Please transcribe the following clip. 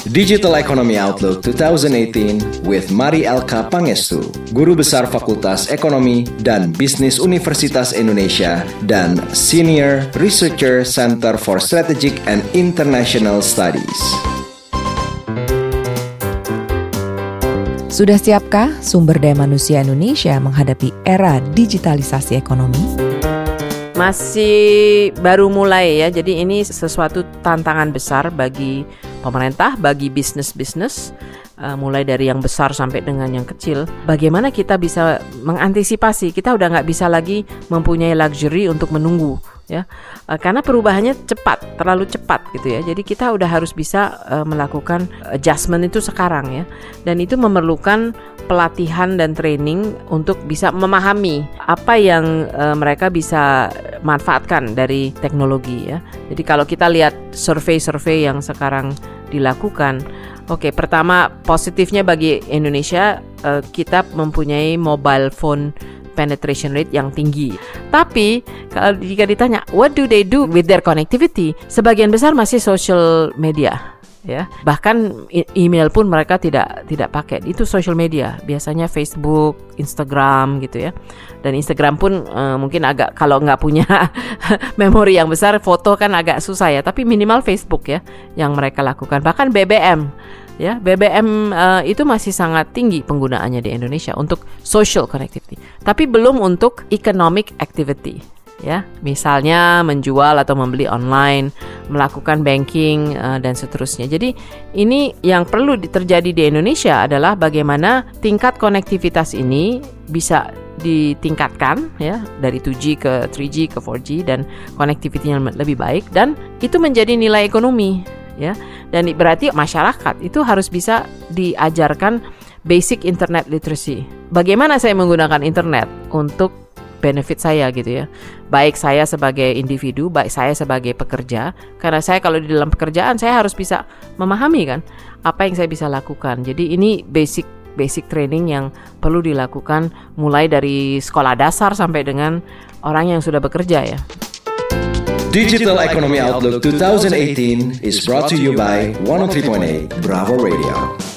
Digital Economy Outlook 2018 with Mari Elka Pangestu, Guru Besar Fakultas Ekonomi dan Bisnis Universitas Indonesia dan Senior Researcher Center for Strategic and International Studies. Sudah siapkah sumber daya manusia Indonesia menghadapi era digitalisasi ekonomi? Masih baru mulai ya, jadi ini sesuatu tantangan besar bagi pemerintah, bagi bisnis-bisnis, mulai dari yang besar sampai dengan yang kecil. Bagaimana kita bisa mengantisipasi? Kita udah nggak bisa lagi mempunyai luxury untuk menunggu, ya, karena perubahannya cepat, terlalu cepat gitu ya. Jadi kita udah harus bisa melakukan adjustment itu sekarang ya, dan itu memerlukan pelatihan dan training untuk bisa memahami apa yang mereka bisa manfaatkan dari teknologi ya. Jadi kalau kita lihat survei-survei yang sekarang dilakukan, oke, pertama positifnya bagi Indonesia, kita mempunyai mobile phone penetration rate yang tinggi. Tapi kalau jika ditanya what do they do with their connectivity, sebagian besar masih social media. Ya, bahkan email pun mereka tidak pakai. Itu social media, biasanya Facebook, Instagram gitu ya. Dan Instagram pun mungkin agak, kalau nggak punya memori yang besar, foto kan agak susah ya. Tapi minimal Facebook ya yang mereka lakukan. Bahkan BBM ya, BBM itu masih sangat tinggi penggunaannya di Indonesia untuk social connectivity. Tapi belum untuk economic activity. Ya, misalnya menjual atau membeli online, melakukan banking dan seterusnya. Jadi ini yang perlu terjadi di Indonesia adalah bagaimana tingkat konektivitas ini bisa ditingkatkan ya, dari 2G ke 3G ke 4G dan konektivitinya lebih baik, dan itu menjadi nilai ekonomi ya. Dan berarti masyarakat itu harus bisa diajarkan basic internet literacy. Bagaimana saya menggunakan internet untuk benefit saya gitu ya, baik saya sebagai individu, baik saya sebagai pekerja. Karena saya kalau di dalam pekerjaan saya harus bisa memahami kan apa yang saya bisa lakukan. Jadi ini basic training yang perlu dilakukan mulai dari sekolah dasar sampai dengan orang yang sudah bekerja ya. Digital Economy Outlook 2018 is brought to you by 103.8 Bravo Radio.